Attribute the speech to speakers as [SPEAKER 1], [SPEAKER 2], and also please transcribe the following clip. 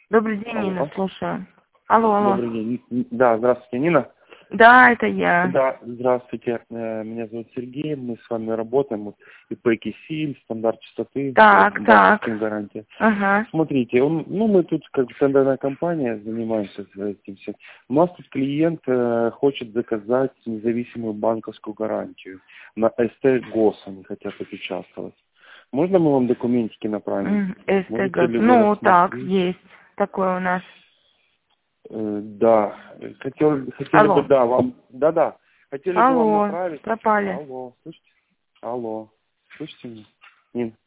[SPEAKER 1] Добрый день, Нина,
[SPEAKER 2] Алло.
[SPEAKER 1] слушаю. Алло.
[SPEAKER 2] Добрый день. Да, здравствуйте, Нина.
[SPEAKER 1] Да, это я.
[SPEAKER 2] Да, здравствуйте. Меня зовут Сергей. Мы с вами работаем. Вот, ИП Кисиль, стандарт частоты,
[SPEAKER 1] Так.
[SPEAKER 2] банковская гарантия.
[SPEAKER 1] Ага.
[SPEAKER 2] Смотрите, мы тут как тендерная компания занимаемся этим всем. У нас тут клиент хочет заказать независимую банковскую гарантию. На СТ ГОС они хотят участвовать. Можно мы вам документики направим? Можете
[SPEAKER 1] СТГ.
[SPEAKER 2] ли вы
[SPEAKER 1] Ну, так,
[SPEAKER 2] рассмотреть?
[SPEAKER 1] есть. Такое у нас.
[SPEAKER 2] Да, хотели бы,
[SPEAKER 1] Алло.
[SPEAKER 2] да, вам, да, хотели бы вам
[SPEAKER 1] Алло.
[SPEAKER 2] направить.
[SPEAKER 1] Пропали.
[SPEAKER 2] Алло, слышите? Алло, слышите меня? Нин?